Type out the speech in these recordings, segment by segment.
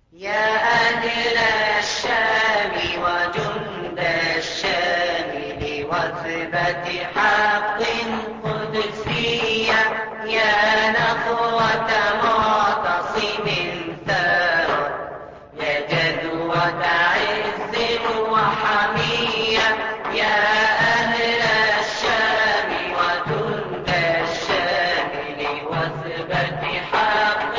يا أهل الشام وجند الشام لوثبة حق قدسية، يا نخوة معتصم ثارت، يا جذوة عز وحمية. يا أهل الشام وجند الشام لوثبة حق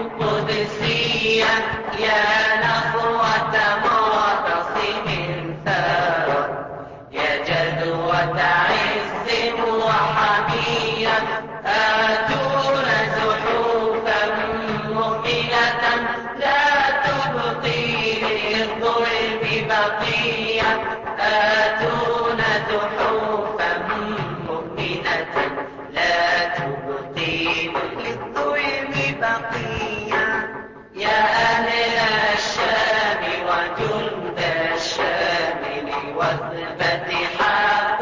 قدسية، يا نخوة معتصم ثارت، يا جذوة عز وحمية. آتونا زحوفا مؤمنة لا تبقي للظلم بقية، آتونا زحوفا مؤمنة لا تبقي للظلم بقية. يا أهل الشام وجند الشام لوثبة حق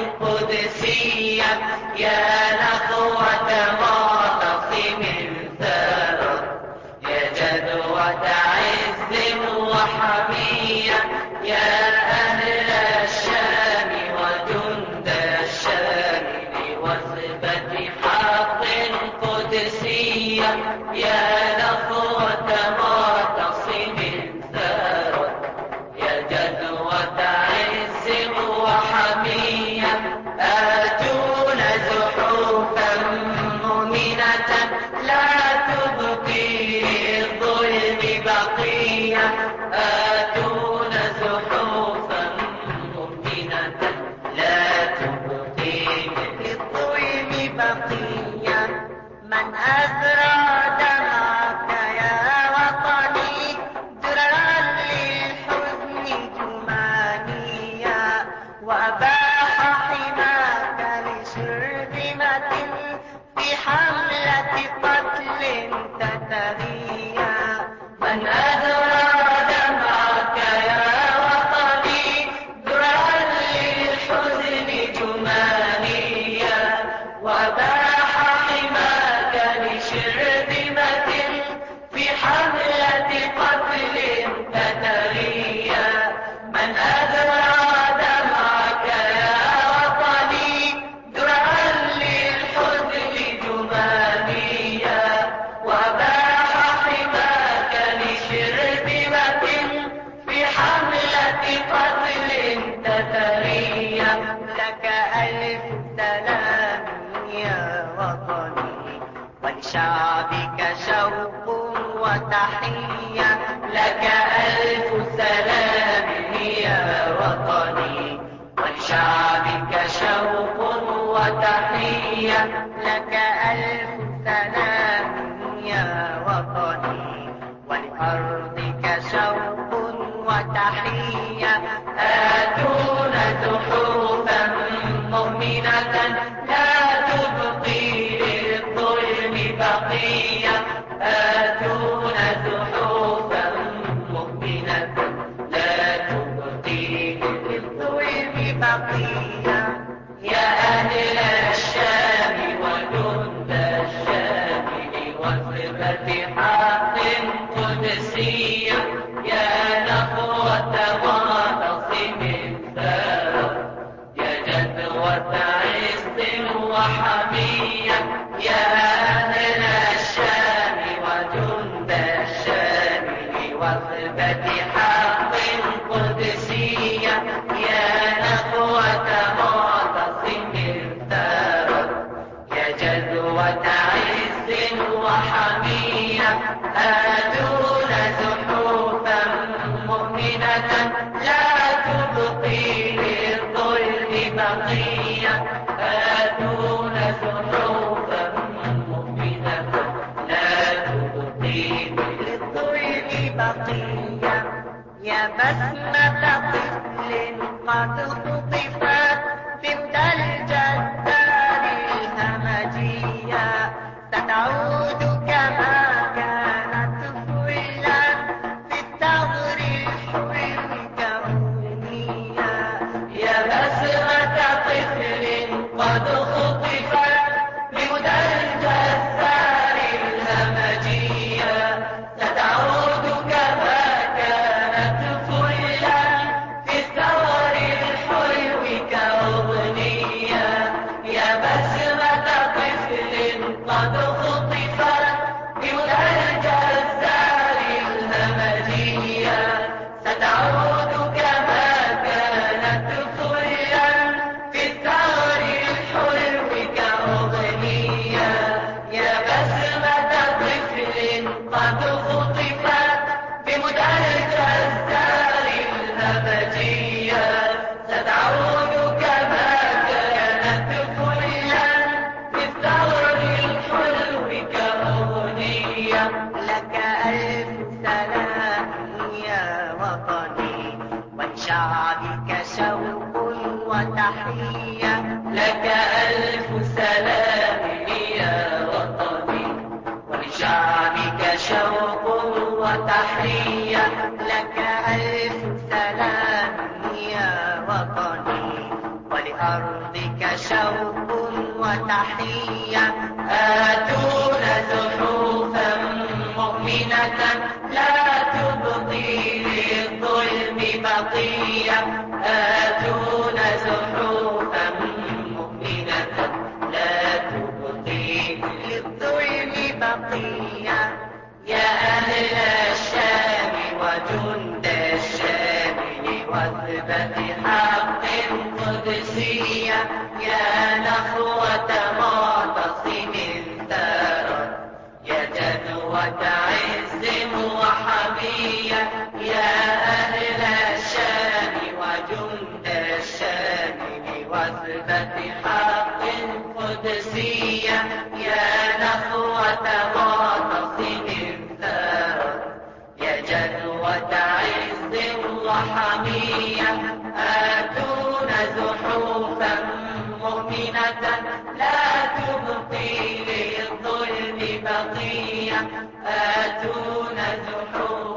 قدسية، يا نخوة معتصم ثارت، يا جذوة عز وحمية. يا أهل الشام وجند الشام لوثبة حق قدسية، يا نخوة معتصم ثارت، يا جذوة عز وحمية. آتونا زحوفا مؤمنة لا تبقي للظلم بقية، آتونا زحوفا مؤمنة لا تبقي للظلم بقية. من أزرع دمعك يا وطني درعا للحزن جمانيا، وأباح حماك لشرذمة في حملة قتل تتريا. من أزرع دمعك يا وطني درعا للحزن جمانيا، وأباح حماك لشرذمة في حملة قتل تتريا. من أزرع دمعك يا وطني درعا للحزن جمانيا، وأباح حماك لشرذمة في حملة قتل تتريا. لك ألف سلام يا وطني ولشعبك شوق وتحية، لك ألف سلام يا وطني ولشعبك شوق وتحية، لك ألف سلام يا وطني ولأرضك شوق وتحية. آتونا زحوفا مؤمنة لا تبقي للظلم بقية، آتونا زحوفا مؤمنة لا تبقي للظلم بقية. يا أهل الشام وجند الشام لوثبة حق قدسية، يا نخوة معتصم ثارت، يا جذوة عز وحمية. يا أهل الشام وجند الشام لوثبة حق قدسية، يا نخوة معتصم ثارت، يا جذوة عز وحمية. آتونا زحوفا مؤمنة لا تبقي للظلم بقية، آتونا زحوفا مؤمنة لا تبقي للظلم بقية. يا بسمة طفل قد خطفت بمدى الجدار الهمجية، ستعود كما كانت فلا في الثغر الحلم كونية. يا بسمة طفل قد خطفت بمدى الجدار الهمجية، ستعود كما ولشعبك شوق وتحية لك ألف سلام يا وطني ولشعبك شوق وتحية لك ألف سلام يا وطني ولأرضك شوق وتحية آتونا زحوفا مؤمنة لا تبقي للظلم بقية آتونا زحوفا مؤمنة لا تبقي للظلم بقية يا أهل الشام وجند الشام وثبة حق قدسية يا نخوة معتصم ثارت يا جدوة عز وحمية يا أهل الشام وجند الشام وثبة حق قدسية يا نخوة معتصم ثارت يا جدوة عز وحمية آتونا زحوفا مؤمنة لا تبقي للظلم بقية آتونا زحوفا